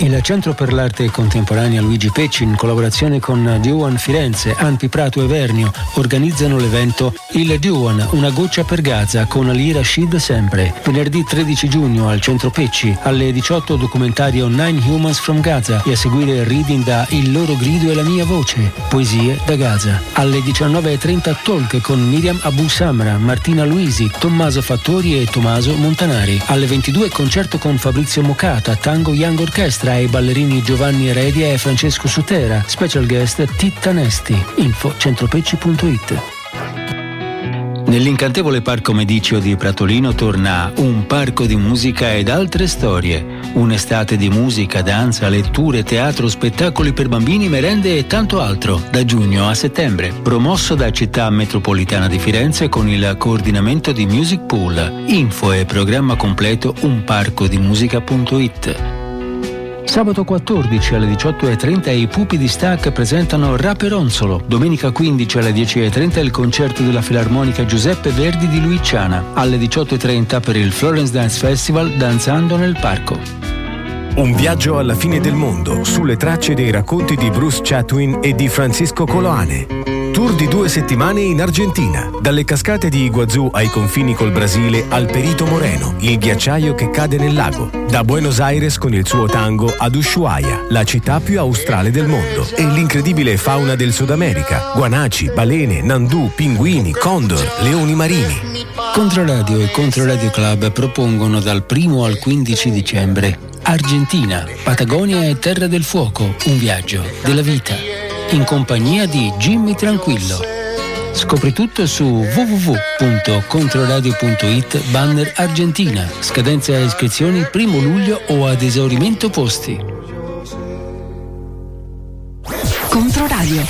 Il Centro per l'Arte Contemporanea Luigi Pecci, in collaborazione con Duan Firenze, Anpi Prato e Vernio, organizzano l'evento Il Duan, una goccia per Gaza con Ali Rashid sempre. Venerdì 13 giugno al Centro Pecci, alle 18 documentario Nine Humans from Gaza e a seguire il reading da Il loro grido e la mia voce, poesie da Gaza. Alle 19.30 talk con Miriam Abu Samra, Martina Luisi, Tommaso Fattori e Tommaso Montanari. Alle 22 concerto con Fabrizio Mocata, Tango Young Orchestra e ballerini Giovanni Eredia e Francesco Sutera. Special guest Titta Nesti. Info centropecci.it. Nell'incantevole Parco Mediceo di Pratolino torna Un parco di musica ed altre storie. Un'estate di musica, danza, letture, teatro, spettacoli per bambini, merende e tanto altro, da giugno a settembre. Promosso da Città Metropolitana di Firenze con il coordinamento di Music Pool. Info e programma completo unparcodimusica.it. Sabato 14 alle 18.30 i Pupi di Stac presentano Raperonzolo. Domenica 15 alle 10.30 il concerto della Filarmonica Giuseppe Verdi di Luiciana. Alle 18.30 per il Florence Dance Festival Danzando nel Parco. Un viaggio alla fine del mondo sulle tracce dei racconti di Bruce Chatwin e di Francisco Coloane. Tour di 2 settimane in Argentina, dalle cascate di Iguazú ai confini col Brasile al Perito Moreno, il ghiacciaio che cade nel lago. Da Buenos Aires con il suo tango ad Ushuaia, la città più australe del mondo, e l'incredibile fauna del Sud America, guanaci, balene, nandù, pinguini, condor, leoni marini. Controradio e Controradio Club propongono dal 1 al 15 dicembre Argentina, Patagonia e Terra del Fuoco, un viaggio della vita, in compagnia di Jimmy Tranquillo. Scopri tutto su www.controradio.it banner Argentina. Scadenza e iscrizioni 1 luglio o ad esaurimento posti. Controradio.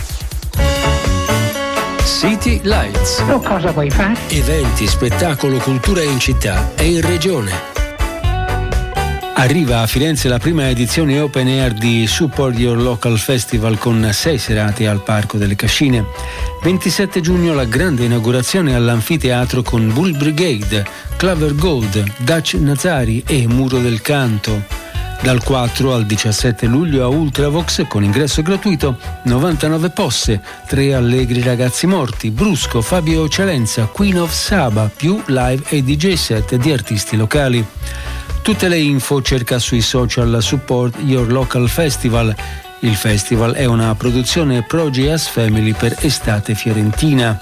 City Lights. Cosa vuoi fare? Eventi, spettacolo, cultura in città e in regione. Arriva a Firenze la prima edizione Open Air di Support Your Local Festival con 6 serate al Parco delle Cascine. 27 giugno la grande inaugurazione all'Anfiteatro con Bull Brigade, Clover Gold, Dutch Nazari e Muro del Canto. Dal 4 al 17 luglio a Ultravox con ingresso gratuito 99 Posse, 3 Allegri Ragazzi Morti, Brusco, Fabio Celenza, Queen of Saba, più live e DJ set di artisti locali. Tutte le info cerca sui social Support Your Local Festival. Il festival è una produzione Progeas Family per Estate Fiorentina.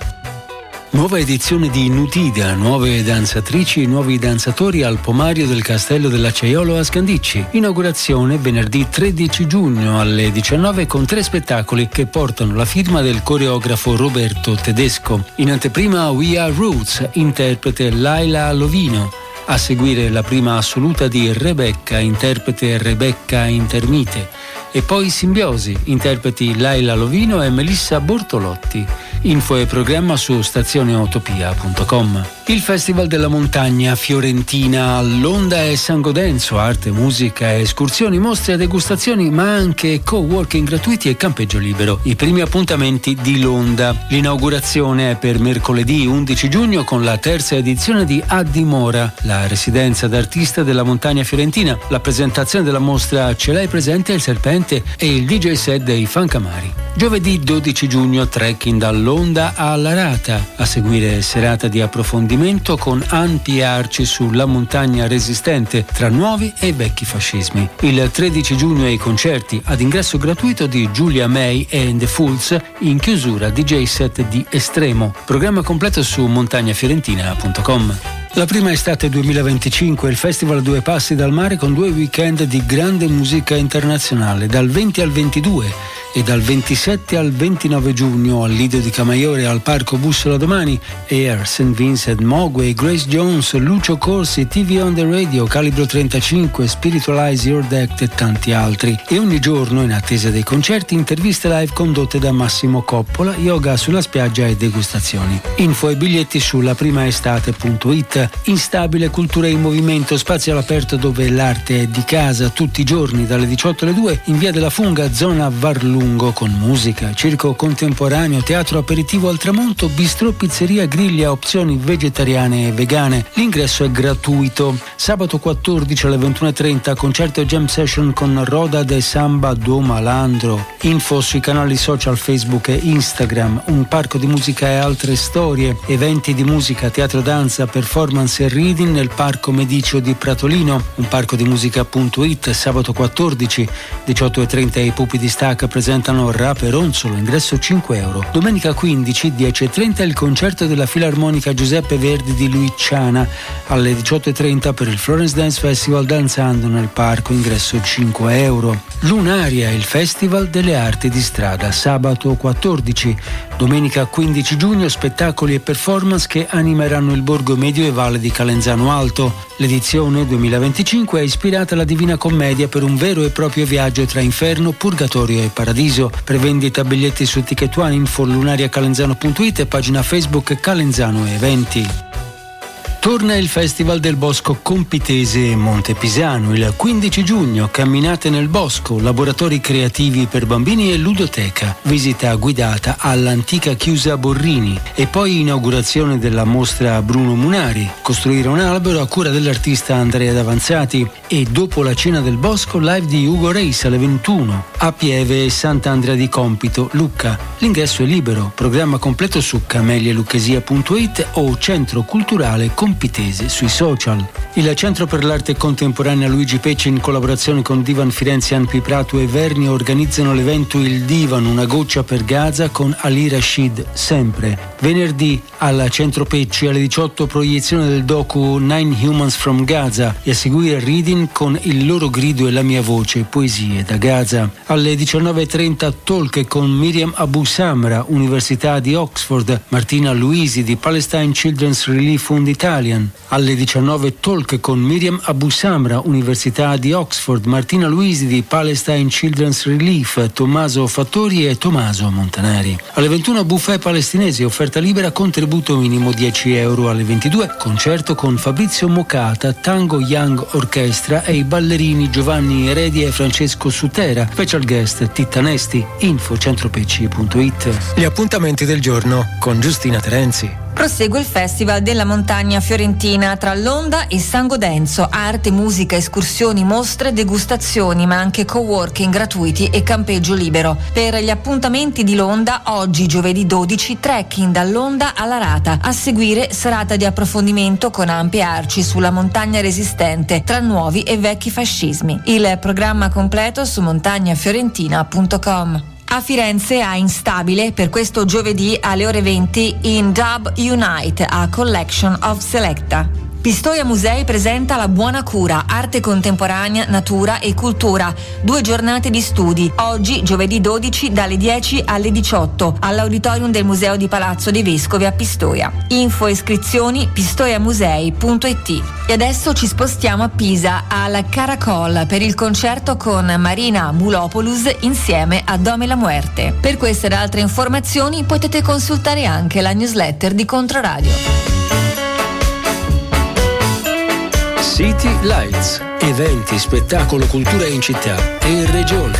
Nuova edizione di Nutida, nuove danzatrici e nuovi danzatori al Pomario del Castello dell'Acciaiolo a Scandicci. Inaugurazione venerdì 13 giugno alle 19 con 3 spettacoli che portano la firma del coreografo Roberto Tedesco. In anteprima We Are Roots, interprete Laila Lovino. A seguire la prima assoluta di Rebecca, interprete Rebecca Intermite. E poi Simbiosi, interpreti Laila Lovino e Melissa Bortolotti. Info e programma su stazioneutopia.com. Il Festival della Montagna Fiorentina all'Onda e San Godenzo, arte, musica, escursioni, mostre e degustazioni, ma anche co-working gratuiti e campeggio libero. I primi appuntamenti di Londa. L'inaugurazione è per mercoledì 11 giugno con la terza edizione di A Dimora, la residenza d'artista della montagna fiorentina. La presentazione della mostra Ce l'hai presente il serpente e il DJ set dei Fancamari. Giovedì 12 giugno trekking dall'Onda alla Rata, a seguire serata di approfondimento con ampi arci sulla montagna resistente tra nuovi e vecchi fascismi. Il 13 giugno i concerti ad ingresso gratuito di Giulia May e The Fools, in chiusura DJ set di Estremo. Programma completo su montagnafiorentina.com. La prima estate 2025, il Festival Due Passi dal Mare con 2 weekend di grande musica internazionale, dal 20 al 22 e dal 27 al 29 giugno al Lido di Camaiore al Parco Bussola Domani, Air, St. Vincent, Mogwai, Grace Jones, Lucio Corsi, TV on the Radio, Calibro 35, Spiritualize Your Deck e tanti altri. E ogni giorno, in attesa dei concerti, interviste live condotte da Massimo Coppola, yoga sulla spiaggia e degustazioni. Info e biglietti sulla primaestate.it. Instabile Cultura in Movimento, spazio all'aperto dove l'arte è di casa tutti i giorni dalle 18 alle 2 in via della Funga, zona Varlunga. lungo con musica, circo contemporaneo, teatro aperitivo al tramonto, bistrò, pizzeria, griglia, opzioni vegetariane e vegane. L'ingresso è gratuito. Sabato 14 alle 21:30 concerto e jam session con Roda de Samba do Malandro. Info sui canali social Facebook e Instagram. Un parco di musica e altre storie, eventi di musica, teatro, danza, performance e reading nel Parco Medicio di Pratolino. Un parco di musica.it. Sabato 14 18:30 i Pupi di Stacca presentano Rap e Ronzolo, ingresso €5. Domenica 15 10:30 il concerto della Filarmonica Giuseppe Verdi di Luiciana. Alle 18:30 per il Florence Dance Festival Danzando nel Parco, ingresso €5. Lunaria, il Festival delle Arti di Strada, sabato 14. Domenica 15 giugno spettacoli e performance che animeranno il borgo medioevale di Calenzano Alto. L'edizione 2025 è ispirata alla Divina Commedia per un vero e proprio viaggio tra inferno, purgatorio e paradiso. Prevendita biglietti su Ticket One, info lunariacalenzano.it e pagina Facebook Calenzano Eventi. Torna il Festival del Bosco Compitese Montepisano il 15 giugno, camminate nel bosco, laboratori creativi per bambini e ludoteca, visita guidata all'antica chiusa Borrini e poi inaugurazione della mostra Bruno Munari, costruire un albero a cura dell'artista Andrea Davanzati e dopo la cena del bosco live di Ugo Reis alle 21 a Pieve e Sant'Andrea di Compito, Lucca. L'ingresso è libero, programma completo su camelialucchesia.it o Centro Culturale Compitese sui social. Il Centro per l'Arte Contemporanea Luigi Pecci in collaborazione con Divan Firenze, Anpi Prato e Verni organizzano l'evento Il Divan, una goccia per Gaza con Ali Rashid sempre. Venerdì al Centro Pecci alle 18 proiezione del docu Nine Humans from Gaza e a seguire reading con Il loro grido e la mia voce, poesie da Gaza. Alle 19:30 talk con Miriam Abu Samra, Università di Oxford, Martina Luisi di Palestine Children's Relief Fund Italian. Alle 19 talk con Miriam Abu Samra, Università di Oxford, Martina Luisi di Palestine Children's Relief, Tommaso Fattori e Tommaso Montanari. Alle 21 buffet palestinese, offerta libera, contributo minimo €10. Alle 22 concerto con Fabrizio Mocata, Tango Young Orchestra e i ballerini Giovanni Eredi e Francesco Sutera. Special guest Titta Nesti. Info centropecci.it. Gli appuntamenti del giorno con Giustina Terenzi. Prosegue il Festival della Montagna Fiorentina tra Londa e San Godenzo. Arte, musica, escursioni, mostre, degustazioni, ma anche coworking gratuiti e campeggio libero. Per gli appuntamenti di Londa, oggi giovedì 12, trekking da Londa alla Rata. A seguire serata di approfondimento con ampie arci sulla montagna resistente tra nuovi e vecchi fascismi. Il programma completo su montagnafiorentina.com. A Firenze a Instabile per questo giovedì alle ore 20 in Dub Unite a Collection of Selecta. Pistoia Musei presenta La Buona Cura, arte contemporanea, natura e cultura. 2 giornate di studi. Oggi, giovedì 12, dalle 10 alle 18, all'auditorium del Museo di Palazzo dei Vescovi a Pistoia. Info e iscrizioni pistoiamusei.it. E adesso ci spostiamo a Pisa, al Caracol, per il concerto con Marina Mulopoulos insieme a Dome la Muerte. Per queste ed altre informazioni potete consultare anche la newsletter di Controradio. City Lights, eventi, spettacolo, cultura in città e in regione.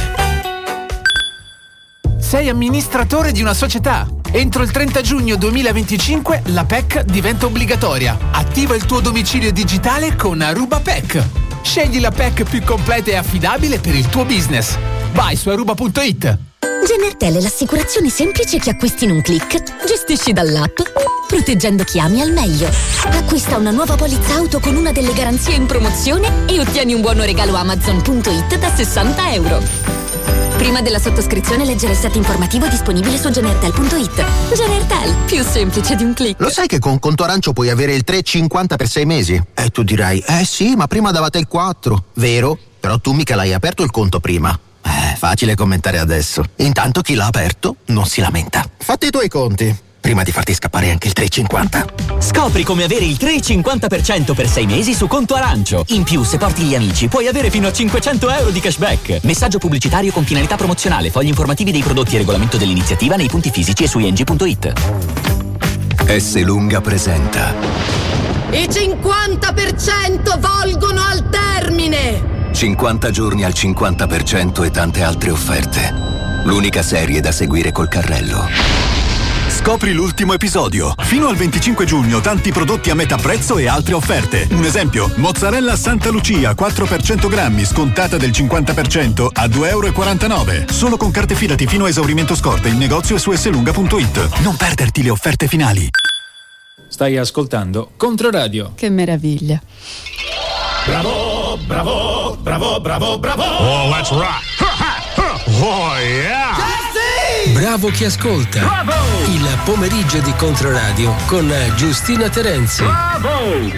Sei amministratore di una società. Entro il 30 giugno 2025 la PEC diventa obbligatoria. Attiva il tuo domicilio digitale con Aruba PEC. Scegli la PEC più completa e affidabile per il tuo business. Vai su aruba.it. Genertel è l'assicurazione semplice che acquisti in un click. Gestisci dall'app, proteggendo chi ami al meglio. Acquista una nuova polizza auto con una delle garanzie in promozione e ottieni un buono regalo Amazon.it da €60. Prima della sottoscrizione leggere il set informativo disponibile su genertel.it. Genertel, più semplice di un click. Lo sai che con Conto Arancio puoi avere il 3,50 per 6 mesi? E tu dirai, sì, ma prima davate il 4. Vero? Però tu mica l'hai aperto il conto prima. Facile commentare adesso. Intanto chi l'ha aperto non si lamenta. Fatti i tuoi conti prima di farti scappare anche il 3,50. Scopri come avere il 3,50% per 6 mesi su Conto Arancio. In più, se porti gli amici, puoi avere fino a €500 di cashback. Messaggio pubblicitario con finalità promozionale. Fogli informativi dei prodotti e regolamento dell'iniziativa nei punti fisici e su ing.it. S. Lunga presenta I 50% volgono al termine! 50 giorni al 50% e tante altre offerte. l'unica serie da seguire col carrello. Scopri l'ultimo episodio. Fino al 25 giugno tanti prodotti a metà prezzo e altre offerte. Un esempio, mozzarella Santa Lucia 4 per 100 grammi scontata del 50% a €2,49. Solo con carte Fidati fino a esaurimento scorte in negozio e su slunga.it. Non perderti le offerte finali. Stai ascoltando Controradio. Che meraviglia. Bravo, bravo, bravo, bravo, bravo. Oh, let's rock. Oh, yeah. Bravo chi ascolta. Bravo. Il pomeriggio di Controradio con Giustina Terenzi. Bravo.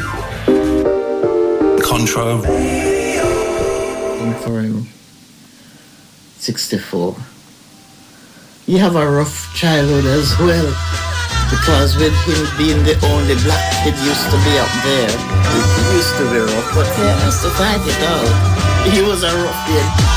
Contro. Through 64. You have a rough childhood as well, because with him being the only black kid used to be up there, it used to be rough, but he has to fight it out. He was a ruffian.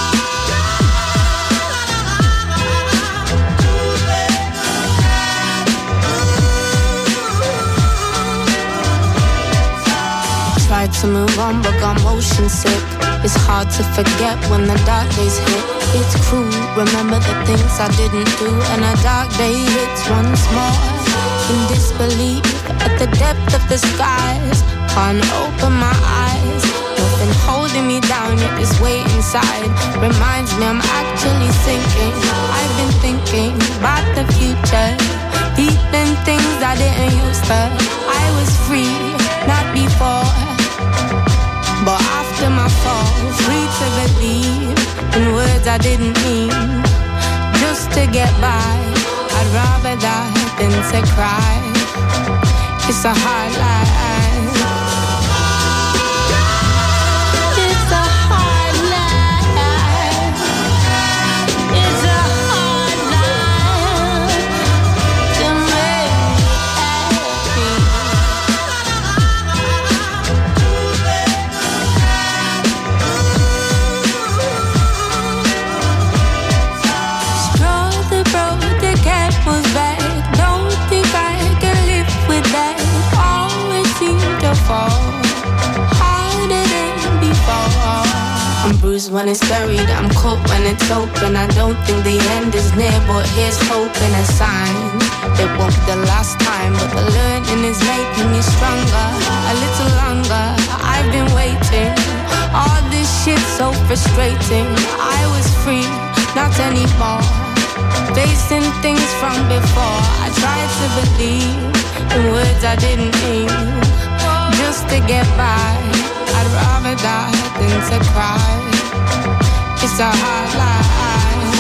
Tried to move on but got motion sick. It's hard to forget when the dark days hit. It's cruel, remember the things I didn't do, and a dark day hits once more. In disbelief at the depth of the skies, can't open my eyes. Nothing holding me down yet this weight inside reminds me I'm actually sinking. I've been thinking about the future, feeling things I didn't used to. I was free, not before, but after my fall, free to believe in words I didn't mean. Just to get by, I'd rather die than to cry. It's a hard life. It's a hard life. It's a hard life to make happy. Straw that broke the cat was back. Don't think I can live with that. Always seem to fall harder than before. I'm bruised when it's buried, I'm cut when it's open. I don't think the end is near, but here's hope and a sign. It won't be the last time, but the learning is making me stronger. A little longer, I've been waiting. All this shit's so frustrating. I was free, not anymore. Facing things from before, I tried to believe in words I didn't mean. Just to get by, I'd rather die than to cry. It's a hard life.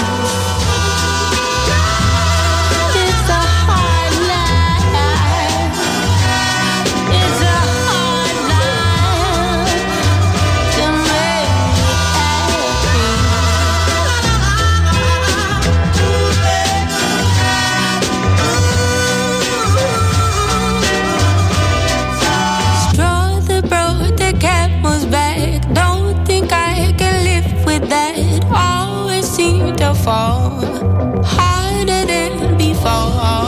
It's a hard life. It's a hard life to make happy. Straw that broke the camel's back. Don't think I can live with that. Always seem to fall harder than before.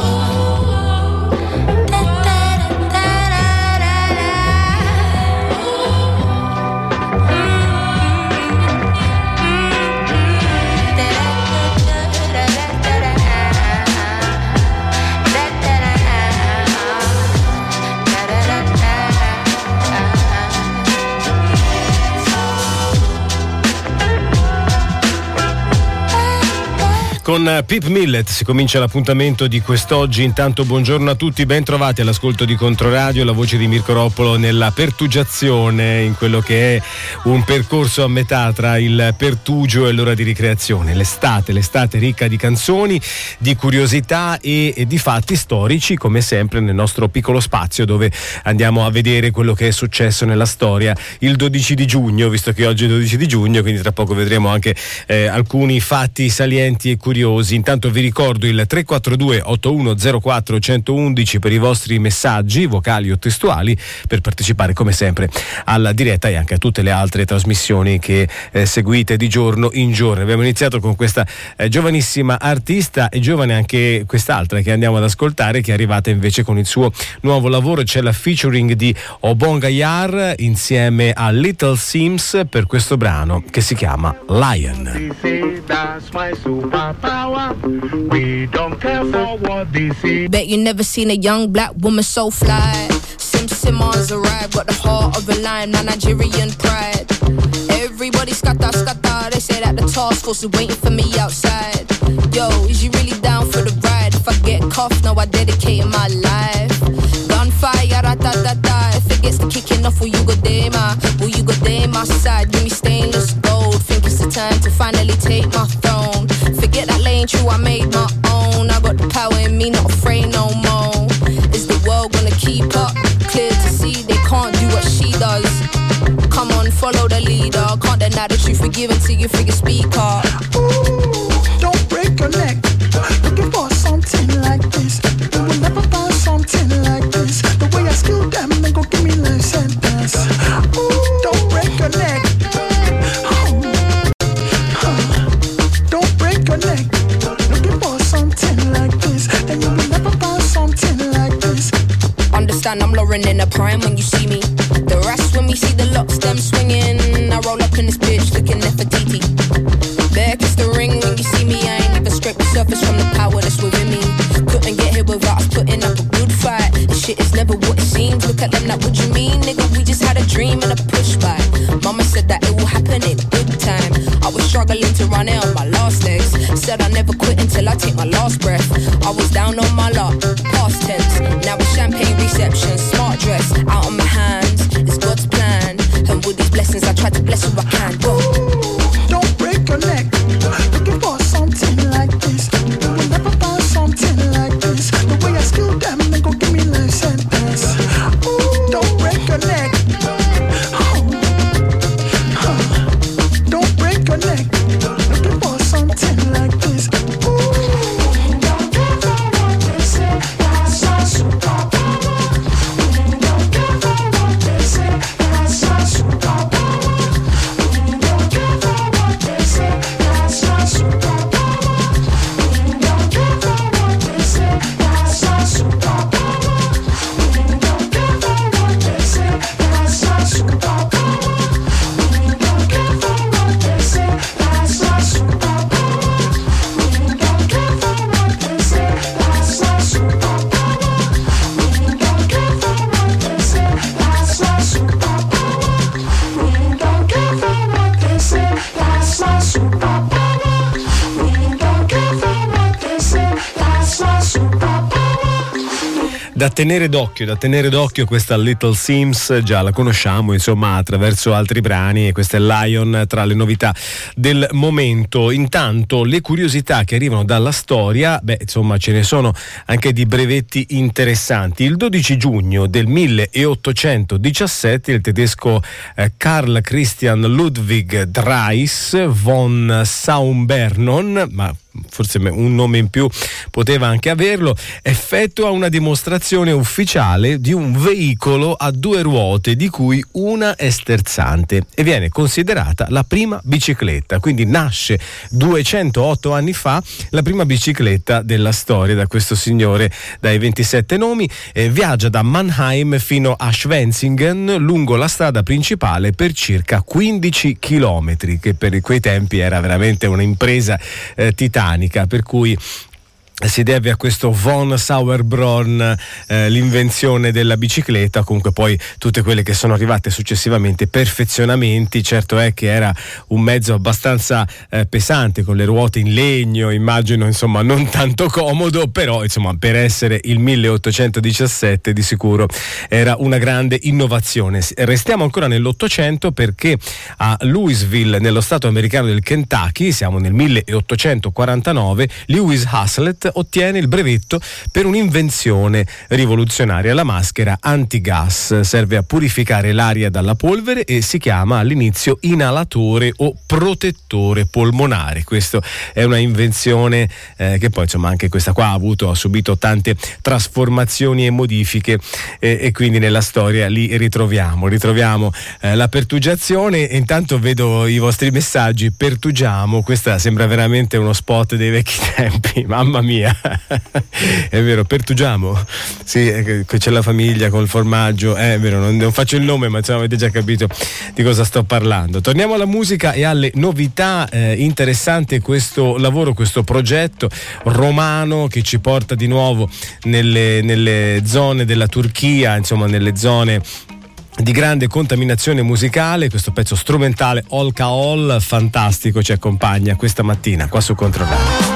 Con Pip Millet si comincia l'appuntamento di quest'oggi. Intanto buongiorno a tutti, ben trovati all'ascolto di Controradio, la voce di Mirko Roppolo nella pertugiazione, in quello che è un percorso a metà tra il pertugio e l'ora di ricreazione. L'estate ricca di canzoni, di curiosità e di fatti storici, come sempre nel nostro piccolo spazio dove andiamo a vedere quello che è successo nella storia il 12 di giugno, visto che oggi è il 12 di giugno, quindi tra poco vedremo anche alcuni fatti salienti e curiosi curiosi. Intanto vi ricordo il 342 8104 111 per i vostri messaggi vocali o testuali per partecipare come sempre alla diretta e anche a tutte le altre trasmissioni che seguite di giorno in giorno. Abbiamo iniziato con questa giovanissima artista e giovane anche quest'altra che andiamo ad ascoltare, che è arrivata invece con il suo nuovo lavoro. C'è la featuring di Obonga Yar insieme a Little Sims per questo brano che si chiama Lion. Bet you never seen a young black woman so fly. Simmons arrived, got the heart of a lion, my Nigerian pride. Everybody scatter, scatter, they say that the task force is waiting for me outside. Yo, is you really down for the ride? If I get cuffed, now I dedicate my life. Gunfire, ra-ta-ta-ta, if it gets the kicking off, will you go there, my side? Give me stainless gold, think it's the time to finally take my throne. Forget that lane, true, I made my own. I got the power in me, not afraid no more. Is the world gonna keep up? Clear to see they can't do what she does. Come on, follow the leader. Can't deny the truth, we give it to you through your speaker. Ooh, don't break your neck. Looking for something like this. You will never find something like this. The way I skill them, they gon' give me life sentence. Ooh, don't break your neck. Don't break your neck. Looking for something like this. And you will never find something like this. Understand I'm Lauren in a prime when you see me. The rest when we see the locks, them swinging. I roll up in this bitch looking Nefertiti. Bear kiss the ring when you see me. I ain't even scrape the surface from the power that's within me. Couldn't get here without us putting up a good fight. This shit is never what it seems. Look at them like, what you mean, nigga? We just had a dream and a push by. Mama said that it will happen in good time. I was struggling to run it on my last legs. Said I never quit until I take my last breath. I was down on my luck, past tense. Now it's champagne reception, smart dress, out of my hands. It's God's plan. And with these blessings I try to bless who I can. Go. Don't break your neck. Looking for something like this. You will never find something like this. The way I skill them, they gon' give me life sentence. Ooh, don't break your neck. Don't break your neck. Looking for something like this. Da tenere d'occhio questa Little Sims, già la conosciamo insomma attraverso altri brani, e questa è Lion tra le novità del momento. Intanto le curiosità che arrivano dalla storia, insomma ce ne sono anche di brevetti interessanti. Il 12 giugno del 1817 il tedesco Carl Christian Ludwig Drais von Saumbernon, ma forse un nome in più poteva anche averlo, effettua una dimostrazione ufficiale di un veicolo a due ruote di cui una è sterzante e viene considerata la prima bicicletta. Quindi nasce 208 anni fa la prima bicicletta della storia da questo signore dai 27 nomi. Viaggia da Mannheim fino a Schwenzingen lungo la strada principale per circa 15 chilometri, che per quei tempi era veramente un'impresa titanica, per cui si deve a questo von Sauerbrunn l'invenzione della bicicletta. Comunque poi tutte quelle che sono arrivate successivamente, perfezionamenti. Certo è che era un mezzo abbastanza pesante, con le ruote in legno, immagino insomma non tanto comodo, però insomma per essere il 1817 di sicuro era una grande innovazione. Restiamo ancora nell'Ottocento, perché a Louisville, nello stato americano del Kentucky, siamo nel 1849, Lewis Hazlitt ottiene il brevetto per un'invenzione rivoluzionaria, la maschera antigas. Serve a purificare l'aria dalla polvere e si chiama all'inizio inalatore o protettore polmonare. Questo è una invenzione che poi insomma anche questa qua ha subito tante trasformazioni e modifiche e quindi nella storia li ritroviamo la pertugiazione. E intanto vedo i vostri messaggi. Pertugiamo, questa sembra veramente uno spot dei vecchi tempi, mamma mia. È vero, pertugiamo, sì, c'è la famiglia col formaggio, è vero, non faccio il nome ma insomma avete già capito di cosa sto parlando. Torniamo alla musica e alle novità. Interessante questo lavoro, questo progetto romano che ci porta di nuovo nelle zone della Turchia, insomma nelle zone di grande contaminazione musicale. Questo pezzo strumentale All Kaol fantastico ci accompagna questa mattina qua su Controradio.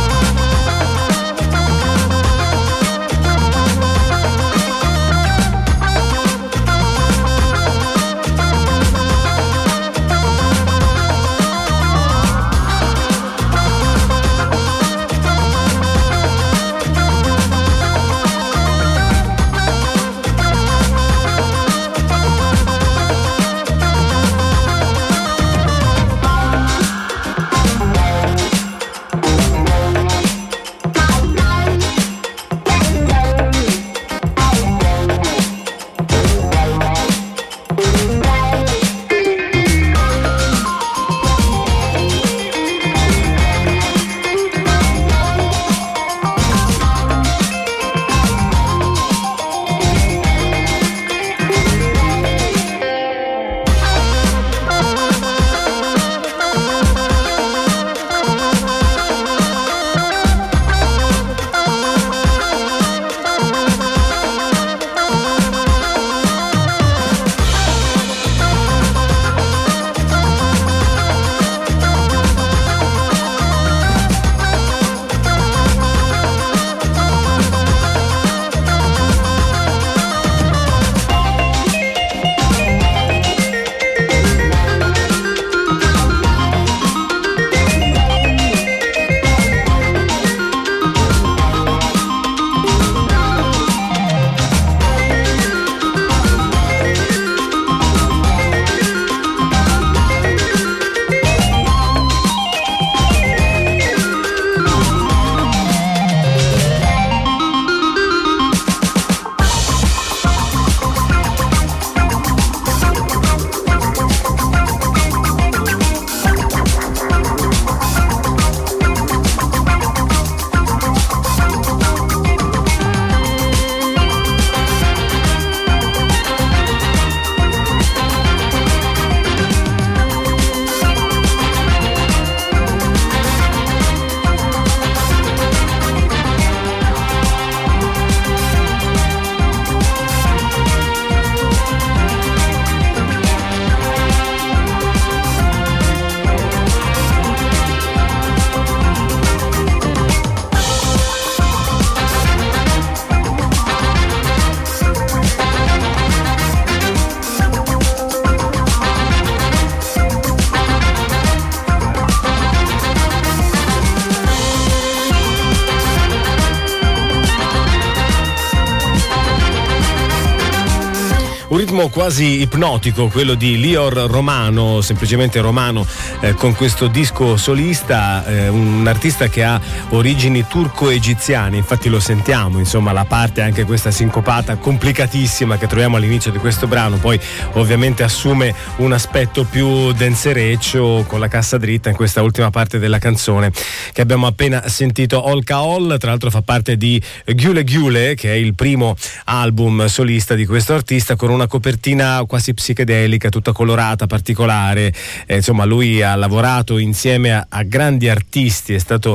Un ritmo quasi ipnotico, quello di Lior Romano, semplicemente Romano, con questo disco solista, un artista che ha origini turco-egiziane, infatti lo sentiamo, insomma la parte anche questa sincopata complicatissima che troviamo all'inizio di questo brano, poi ovviamente assume un aspetto più danzereccio con la cassa dritta in questa ultima parte della canzone che abbiamo appena sentito. All Kaol tra l'altro fa parte di Güle Güle, che è il primo album solista di questo artista, con una copertina quasi psichedelica, tutta colorata, particolare. Insomma lui ha lavorato insieme a grandi artisti, è stato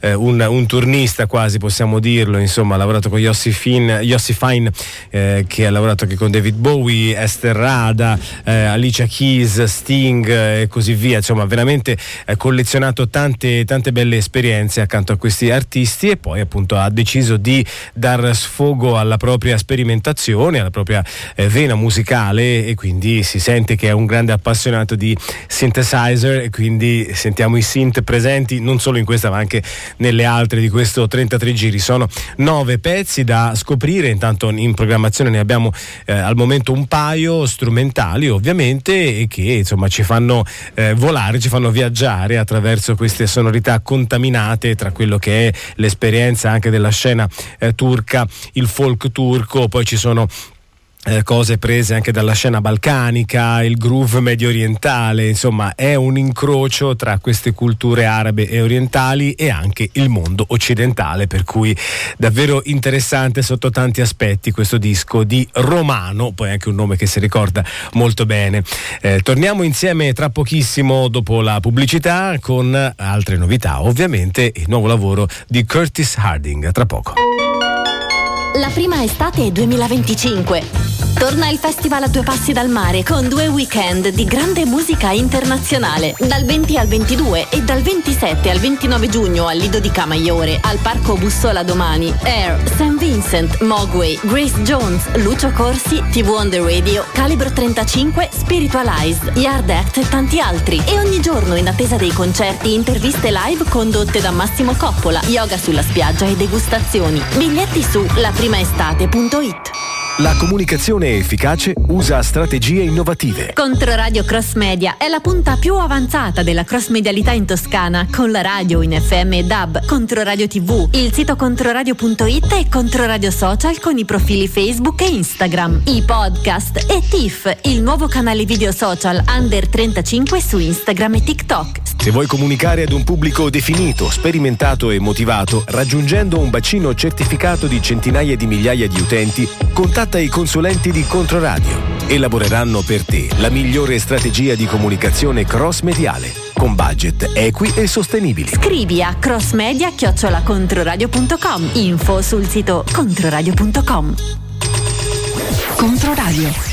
un turnista quasi, possiamo dirlo, insomma ha lavorato con Yossi Fine, che ha lavorato anche con David Bowie, Esther Rada, Alicia Keys, Sting e così via, insomma veramente collezionato tante belle esperienze accanto a questi artisti, e poi appunto ha deciso di dar sfogo alla propria sperimentazione, alla propria vena musicale musicale, e quindi si sente che è un grande appassionato di synthesizer, e quindi sentiamo i synth presenti non solo in questa ma anche nelle altre di questo 33 giri. Sono 9 pezzi da scoprire, intanto in programmazione ne abbiamo al momento un paio strumentali ovviamente, e che insomma ci fanno volare, ci fanno viaggiare attraverso queste sonorità contaminate tra quello che è l'esperienza anche della scena turca, il folk turco, poi ci sono cose prese anche dalla scena balcanica, il groove medio orientale, insomma è un incrocio tra queste culture arabe e orientali e anche il mondo occidentale, per cui davvero interessante sotto tanti aspetti questo disco di Romano, poi anche un nome che si ricorda molto bene. Torniamo insieme tra pochissimo dopo la pubblicità con altre novità, ovviamente il nuovo lavoro di Curtis Harding, tra poco. La prima estate 2025. Torna il festival a due passi dal mare con 2 weekend di grande musica internazionale. Dal 20 al 22 e dal 27 al 29 giugno al Lido di Camaiore, al Parco Bussola Domani, Air, St. Vincent, Mogwai, Grace Jones, Lucio Corsi, TV on the Radio, Calibro 35, Spiritualized, Yard Act e tanti altri. E ogni giorno, in attesa dei concerti, interviste live condotte da Massimo Coppola, yoga sulla spiaggia e degustazioni. Biglietti su laprimaestate.it. La comunicazione efficace usa strategie innovative. Controradio Cross Media è la punta più avanzata della cross-medialità in Toscana, con la radio in FM e DAB, Controradio TV, il sito controradio.it e Controradio Social con i profili Facebook e Instagram, i podcast e TIFF, il nuovo canale video social Under 35 su Instagram e TikTok. Se vuoi comunicare ad un pubblico definito, sperimentato e motivato, raggiungendo un bacino certificato di centinaia di migliaia di utenti, contatta i consulenti di Controradio. Elaboreranno per te la migliore strategia di comunicazione cross-mediale, con budget equi e sostenibili. Scrivi a crossmedia@controradio.com. Info sul sito controradio.com. Controradio.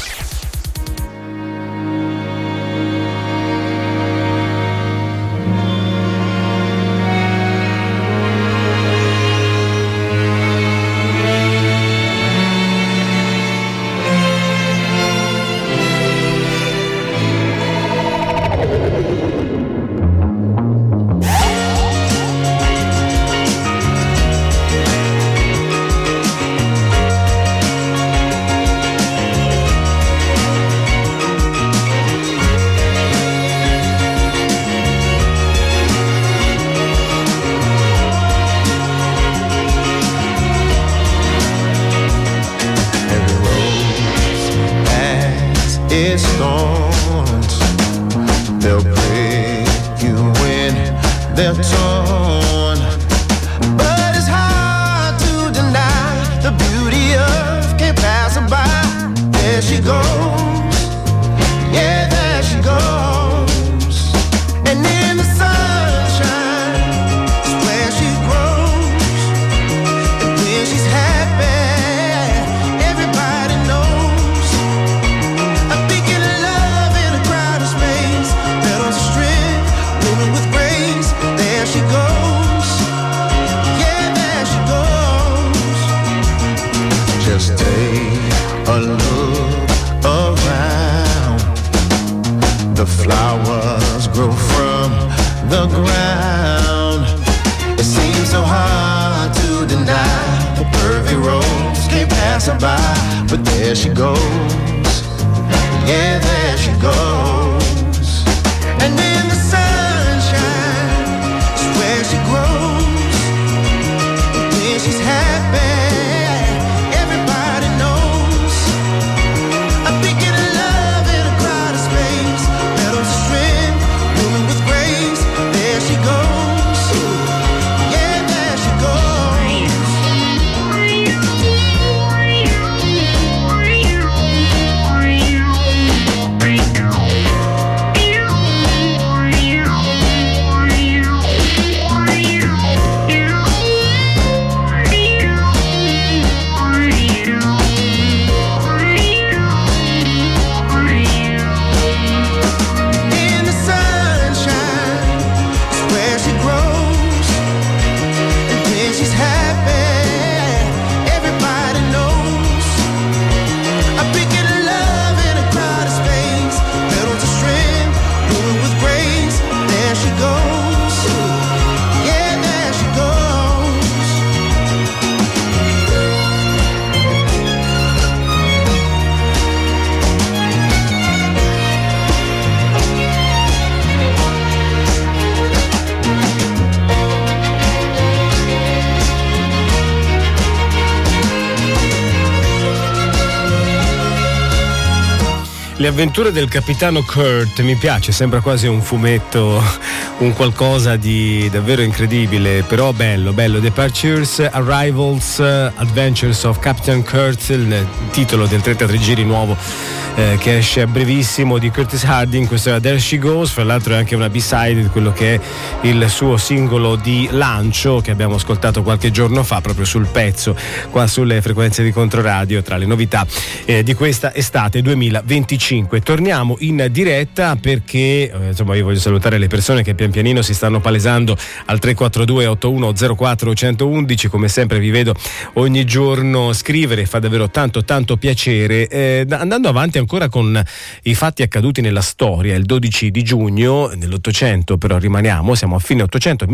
Le avventure del capitano Kurt, mi piace, sembra quasi un fumetto, un qualcosa di davvero incredibile, però bello. Departures, Arrivals, Adventures of Captain Kurt, il titolo del 33 giri nuovo che esce a brevissimo di Curtis Harding. Questo era There She Goes, fra l'altro è anche una B-side di quello che è il suo singolo di lancio che abbiamo ascoltato qualche giorno fa proprio sul pezzo qua sulle frequenze di Controradio, tra le novità di questa estate 2025. Torniamo in diretta perché insomma io voglio salutare le persone che pian pianino si stanno palesando al 342 8104 111. Come sempre vi vedo ogni giorno scrivere, fa davvero tanto piacere. Andando avanti ancora con i fatti accaduti nella storia, il 12 di giugno nell'Ottocento, però rimaniamo, siamo a fine 800,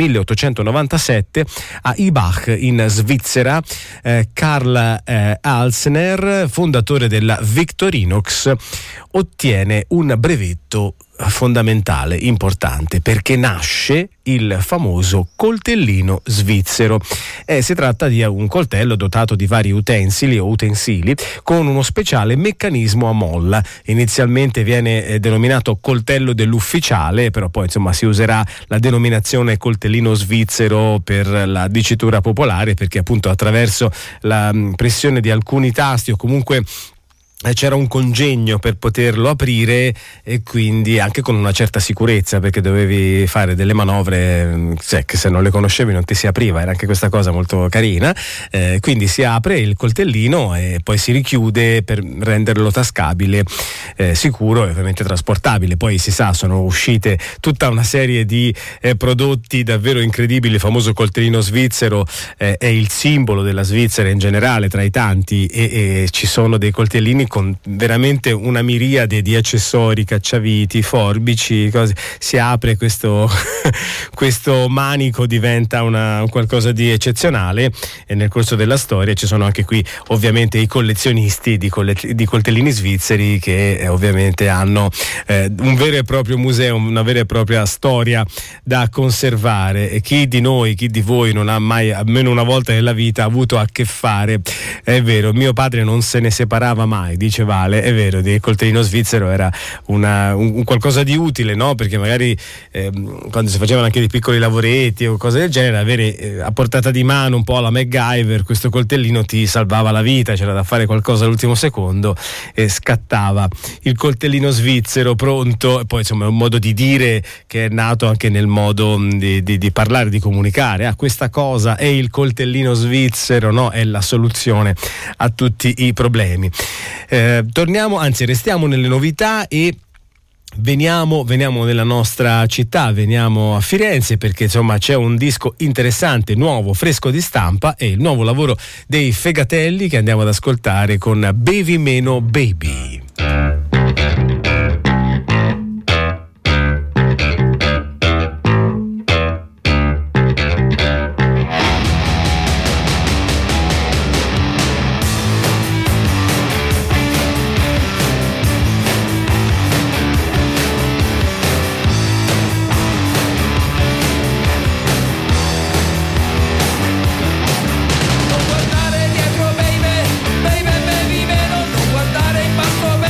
1897, a Ibach in Svizzera, Karl Alsner, fondatore della Victorinox, ottiene un brevetto fondamentale, importante, perché nasce il famoso coltellino svizzero. Si tratta di un coltello dotato di vari utensili con uno speciale meccanismo a molla. Inizialmente viene denominato coltello dell'ufficiale, però poi insomma si userà la denominazione coltellino svizzero per la dicitura popolare, perché appunto attraverso la pressione di alcuni tasti o comunque c'era un congegno per poterlo aprire, e quindi anche con una certa sicurezza, perché dovevi fare delle manovre che se non le conoscevi non ti si apriva. Era anche questa cosa molto carina. Quindi si apre il coltellino e poi si richiude per renderlo tascabile, sicuro e ovviamente trasportabile. Poi si sa, sono uscite tutta una serie di prodotti davvero incredibili. Il famoso coltellino svizzero è il simbolo della Svizzera in generale tra i tanti, e ci sono dei coltellini con veramente una miriade di accessori, cacciaviti, forbici, cose. Si apre questo manico, diventa un qualcosa di eccezionale, e nel corso della storia ci sono anche qui ovviamente i collezionisti di coltellini svizzeri che ovviamente hanno un vero e proprio museo, una vera e propria storia da conservare. E chi di voi non ha mai, almeno una volta nella vita, avuto a che fare, è vero, mio padre non se ne separava mai, dice Vale, è vero, il coltellino svizzero era un qualcosa di utile, no? Perché magari quando si facevano anche dei piccoli lavoretti o cose del genere, avere a portata di mano un po' alla MacGyver questo coltellino ti salvava la vita, c'era da fare qualcosa all'ultimo secondo e scattava il coltellino svizzero pronto. E poi insomma è un modo di dire che è nato anche nel modo di parlare, di comunicare. Questa cosa è il coltellino svizzero, no? È la soluzione a tutti i problemi. Restiamo nelle novità e veniamo nella nostra città, veniamo a Firenze, perché insomma c'è un disco interessante, nuovo, fresco di stampa, e il nuovo lavoro dei Fegatelli che andiamo ad ascoltare con Bevi meno Baby. Guardare in basso,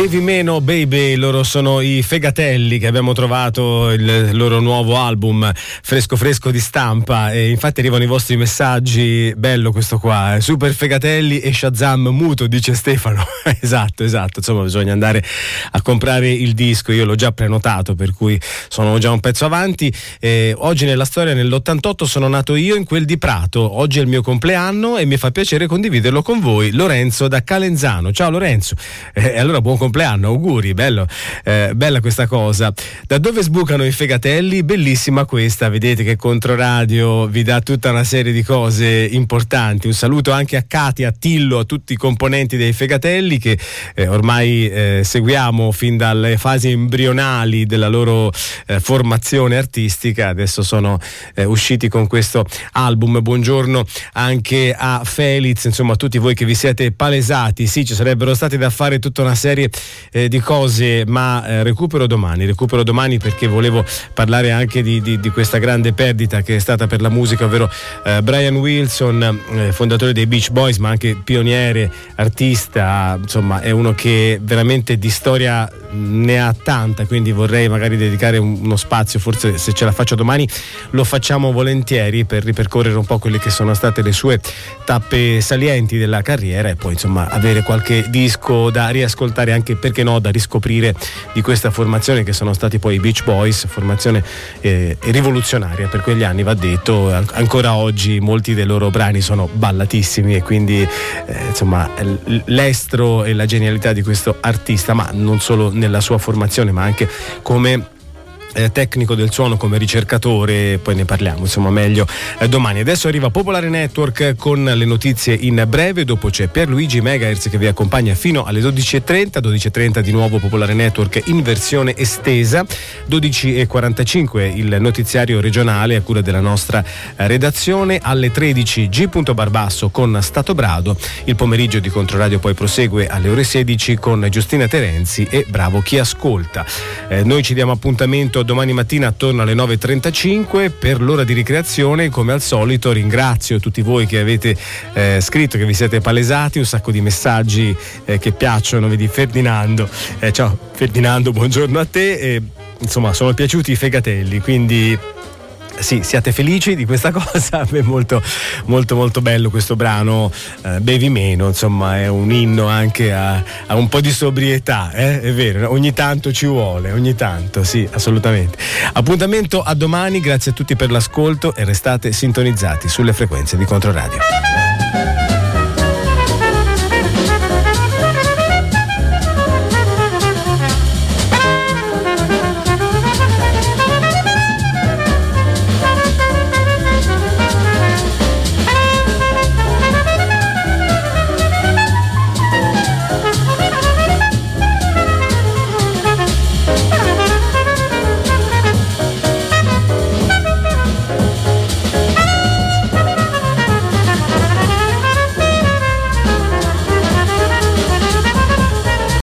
Bevi meno baby, loro sono i Fegatelli, che abbiamo trovato il loro nuovo album fresco fresco di stampa, e infatti arrivano i vostri messaggi. Bello questo qua, Super Fegatelli e Shazam muto, dice Stefano. esatto, insomma bisogna andare a comprare il disco, io l'ho già prenotato, per cui sono già un pezzo avanti. Oggi nella storia, nell'88 sono nato io in quel di Prato, oggi è il mio compleanno e mi fa piacere condividerlo con voi. Lorenzo da Calenzano. Ciao Lorenzo, allora buon compleanno, auguri, bella questa cosa. Da dove sbucano i Fegatelli? Bellissima questa, vedete che Controradio vi dà tutta una serie di cose importanti. Un saluto anche a Katia, a Tillo, a tutti i componenti dei Fegatelli che ormai seguiamo fin dalle fasi embrionali della loro formazione artistica. Adesso sono usciti con questo album. Buongiorno anche a Felix, insomma a tutti voi che vi siete palesati. Sì, ci sarebbero stati da fare tutta una serie di cose, ma recupero domani perché volevo parlare anche di questa grande perdita che è stata per la musica, ovvero Brian Wilson, fondatore dei Beach Boys, ma anche pioniere, artista, insomma è uno che veramente di storia ne ha tanta, quindi vorrei magari dedicare uno spazio, forse se ce la faccio domani lo facciamo volentieri, per ripercorrere un po' quelle che sono state le sue tappe salienti della carriera e poi insomma avere qualche disco da riascoltare, anche perché no da riscoprire, di questa formazione che sono stati poi i Beach Boys, formazione rivoluzionaria per quegli anni, va detto. Ancora oggi molti dei loro brani sono ballatissimi e quindi insomma l'estro e la genialità di questo artista, ma non solo nella sua formazione ma anche come tecnico del suono, come ricercatore, poi ne parliamo insomma meglio domani. Adesso arriva Popolare Network con le notizie in breve, dopo c'è Pierluigi Megahertz che vi accompagna fino alle 12.30 di nuovo Popolare Network in versione estesa, 12.45 il notiziario regionale a cura della nostra redazione, alle 13 G. Barbasso con Stato Brado, il pomeriggio di Controradio poi prosegue alle ore 16 con Giustina Terenzi e Bravo chi ascolta. Noi ci diamo appuntamento domani mattina attorno alle 9.35 per l'ora di ricreazione. Come al solito ringrazio tutti voi che avete scritto, che vi siete palesati, un sacco di messaggi che piacciono, vedi Ferdinando, ciao Ferdinando, buongiorno a te, insomma sono piaciuti i Fegatelli, quindi sì, siate felici di questa cosa. È molto molto molto bello questo brano, Bevi meno, insomma è un inno anche a un po' di sobrietà, è vero, ogni tanto ci vuole, ogni tanto, sì, assolutamente. Appuntamento a domani, grazie a tutti per l'ascolto e restate sintonizzati sulle frequenze di Controradio.